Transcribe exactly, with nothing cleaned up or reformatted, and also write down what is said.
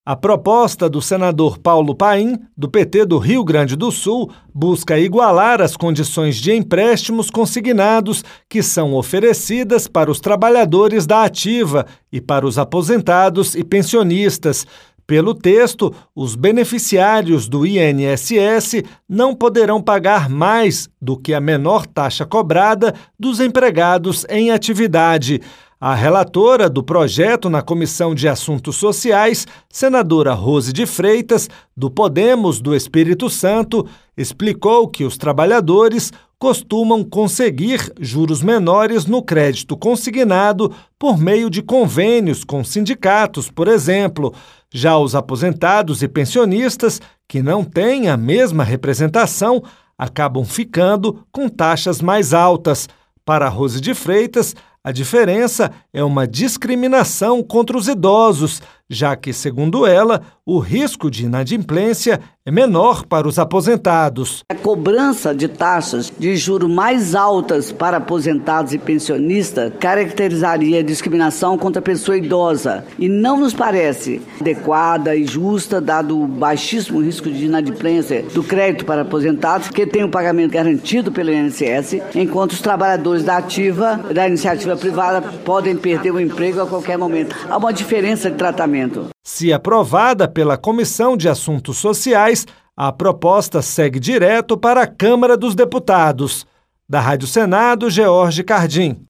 A proposta do senador Paulo Paim, do P T do Rio Grande do Sul, busca igualar as condições de empréstimos consignados que são oferecidas para os trabalhadores da ativa e para os aposentados e pensionistas. Pelo texto, os beneficiários do I N S S não poderão pagar mais do que a menor taxa cobrada dos empregados em atividade. A relatora do projeto na Comissão de Assuntos Sociais, senadora Rose de Freitas, do Podemos do Espírito Santo, explicou que os trabalhadores costumam conseguir juros menores no crédito consignado por meio de convênios com sindicatos, por exemplo. Já os aposentados e pensionistas, que não têm a mesma representação, acabam ficando com taxas mais altas. Para Rose de Freitas, a diferença é uma discriminação contra os idosos, já que, segundo ela, o risco de inadimplência é menor para os aposentados. A cobrança de taxas de juros mais altas para aposentados e pensionistas caracterizaria a discriminação contra a pessoa idosa e não nos parece adequada e justa, dado o baixíssimo risco de inadimplência do crédito para aposentados, que tem o pagamento garantido pelo I N S S, enquanto os trabalhadores da ativa, da iniciativa privada, podem perder o emprego a qualquer momento. Há uma diferença de tratamento. Se aprovada pela Comissão de Assuntos Sociais, a proposta segue direto para a Câmara dos Deputados. Da Rádio Senado, George Cardim.